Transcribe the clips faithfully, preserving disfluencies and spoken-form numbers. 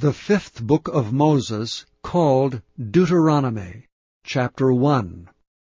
The fifth book of Moses, called Deuteronomy, chapter one.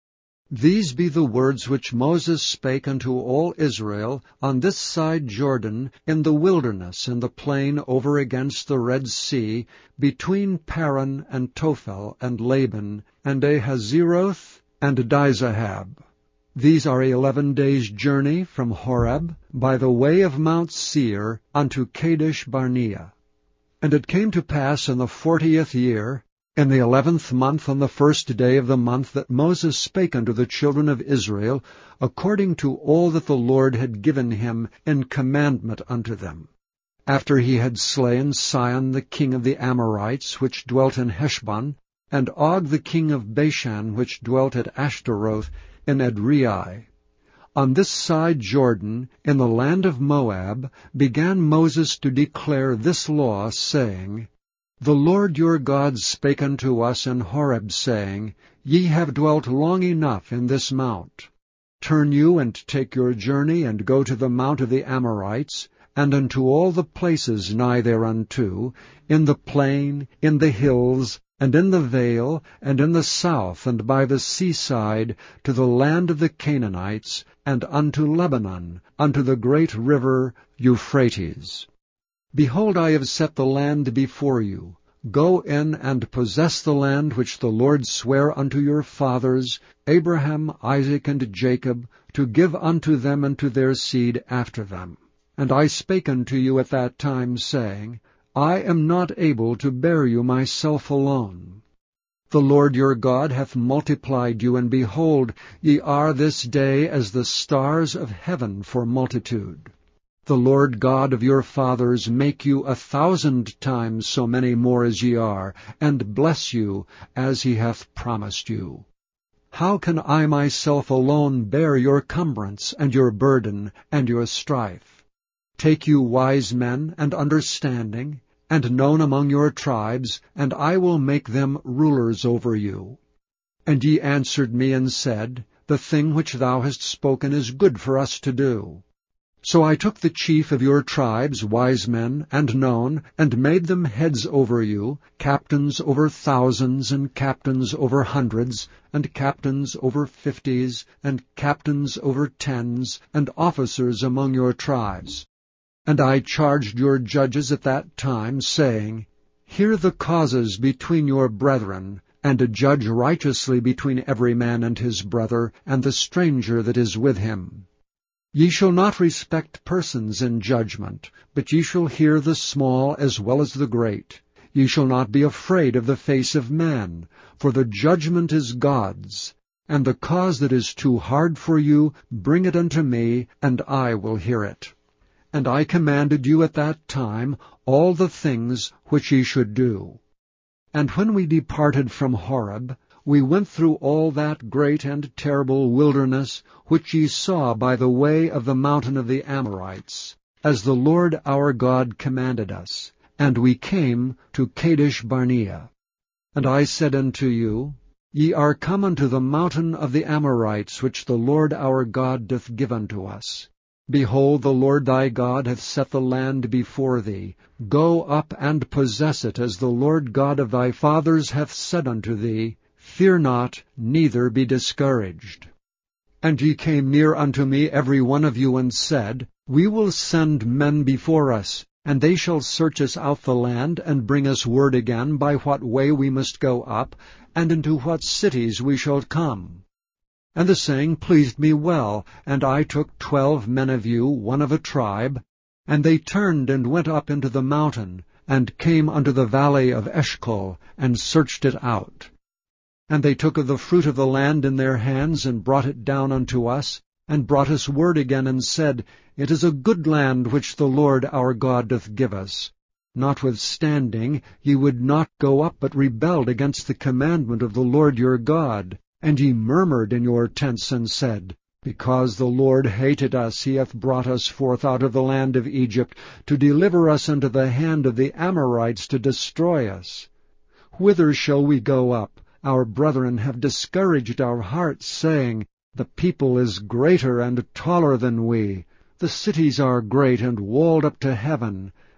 These be the words which Moses spake unto all Israel on this side Jordan, in the wilderness, in the plain over against the Red Sea, between Paran and Tophel and Laban, and Ahazeroth and Dizahab. These are eleven days' journey from Horeb, by the way of Mount Seir, unto Kadesh Barnea. And it came to pass in the fortieth year, in the eleventh month, on the first day of the month, that Moses spake unto the children of Israel, according to all that the Lord had given him in commandment unto them. After he had slain Sihon the king of the Amorites, which dwelt in Heshbon, and Og the king of Bashan, which dwelt at Ashtaroth in Edrei. On this side Jordan, in the land of Moab, began Moses to declare this law, saying, The Lord your God spake unto us in Horeb, saying, Ye have dwelt long enough in this mount. Turn you and take your journey, and go to the mount of the Amorites, and unto all the places nigh thereunto, in the plain, in the hills, and in the vale, and in the south, and by the seaside, to the land of the Canaanites, and unto Lebanon, unto the great river Euphrates. Behold, I have set the land before you. Go in and possess the land which the Lord sware unto your fathers, Abraham, Isaac, and Jacob, to give unto them and to their seed after them. And I spake unto you at that time, saying, I am not able to bear you myself alone. The Lord your God hath multiplied you, and behold, ye are this day as the stars of heaven for multitude. The Lord God of your fathers make you a thousand times so many more as ye are, and bless you as he hath promised you. How can I myself alone bear your cumbrance, and your burden, and your strife? Take you wise men and understanding, and known among your tribes, and I will make them rulers over you. And ye answered me and said, The thing which thou hast spoken is good for us to do. So I took the chief of your tribes, wise men, and known, and made them heads over you, captains over thousands, and captains over hundreds, and captains over fifties, and captains over tens, and officers among your tribes. And I charged your judges at that time, saying, Hear the causes between your brethren, and judge righteously between every man and his brother, and the stranger that is with him. Ye shall not respect persons in judgment, but ye shall hear the small as well as the great. Ye shall not be afraid of the face of man, for the judgment is God's. And the cause that is too hard for you, bring it unto me, and I will hear it. And I commanded you at that time all the things which ye should do. And when we departed from Horeb, we went through all that great and terrible wilderness which ye saw by the way of the mountain of the Amorites, as the Lord our God commanded us. And we came to Kadesh Barnea. And I said unto you, Ye are come unto the mountain of the Amorites, which the Lord our God doth give unto us. Behold, the Lord thy God hath set the land before thee. Go up and possess it, as the Lord God of thy fathers hath said unto thee. Fear not, neither be discouraged. And ye came near unto me every one of you, and said, We will send men before us, and they shall search us out the land, and bring us word again by what way we must go up, and into what cities we shall come. And the saying pleased me well, and I took twelve men of you, one of a tribe, and they turned and went up into the mountain, and came unto the valley of Eshcol, and searched it out. And they took of the fruit of the land in their hands, and brought it down unto us, and brought us word again, and said, It is a good land which the Lord our God doth give us. Notwithstanding, ye would not go up, but rebelled against the commandment of the Lord your God. And ye murmured in your tents, and said, Because the Lord hated us, he hath brought us forth out of the land of Egypt, to deliver us unto the hand of the Amorites, to destroy us. Whither shall we go up? Our brethren have discouraged our hearts, saying, The people is greater and taller than we. The cities are great and walled up to heaven,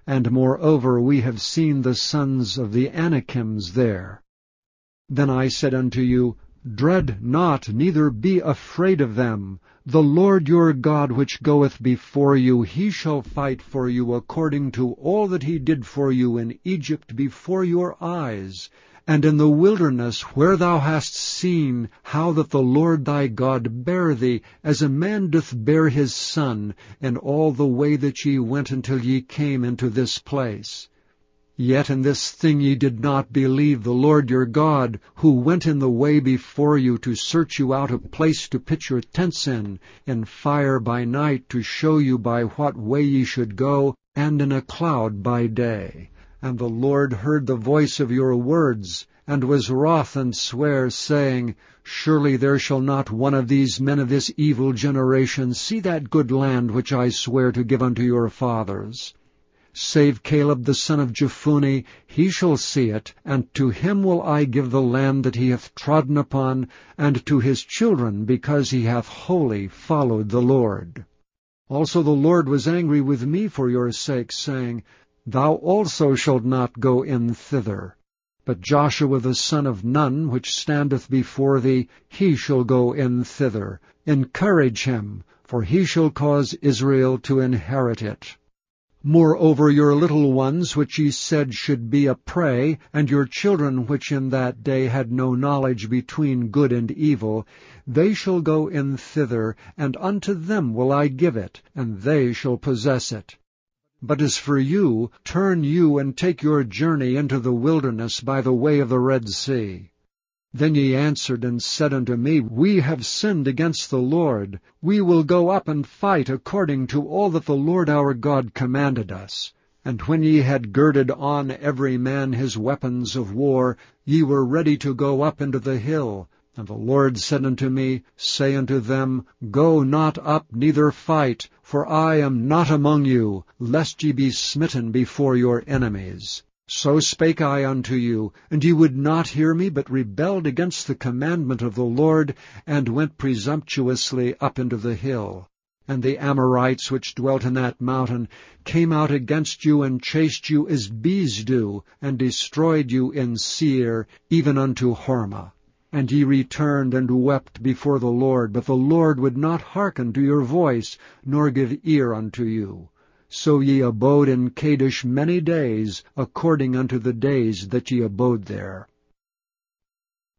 and moreover we have seen the sons of the Anakims there. Then I said unto you, Dread not, neither be afraid of them. The Lord your God which goeth before you, he shall fight for you according to all that he did for you in Egypt before your eyes, and in the wilderness, where thou hast seen how that the Lord thy God bare thee, as a man doth bear his son, in all the way that ye went until ye came into this place. Yet in this thing ye did not believe the Lord your God, who went in the way before you to search you out a place to pitch your tents in, in fire by night to show you by what way ye should go, and in a cloud by day. And the Lord heard the voice of your words, and was wroth and sware, saying, Surely there shall not one of these men of this evil generation see that good land which I swear to give unto your fathers. Save Caleb the son of Jephunneh, he shall see it, and to him will I give the land that he hath trodden upon, and to his children, because he hath wholly followed the Lord. Also the Lord was angry with me for your sake, saying, Thou also shalt not go in thither. But Joshua the son of Nun, which standeth before thee, he shall go in thither. Encourage him, for he shall cause Israel to inherit it. Moreover your little ones, which ye said should be a prey, and your children which in that day had no knowledge between good and evil, they shall go in thither, and unto them will I give it, and they shall possess it. But as for you, turn you and take your journey into the wilderness by the way of the Red Sea. Then ye answered and said unto me, We have sinned against the Lord. We will go up and fight according to all that the Lord our God commanded us. And when ye had girded on every man his weapons of war, ye were ready to go up into the hill. And the Lord said unto me, Say unto them, Go not up, neither fight, for I am not among you, lest ye be smitten before your enemies. So spake I unto you, and ye would not hear me, but rebelled against the commandment of the Lord, and went presumptuously up into the hill. And the Amorites which dwelt in that mountain came out against you, and chased you as bees do, and destroyed you in Seir, even unto Hormah. And ye returned and wept before the Lord, but the Lord would not hearken to your voice, nor give ear unto you. So ye abode in Kadesh many days, according unto the days that ye abode there.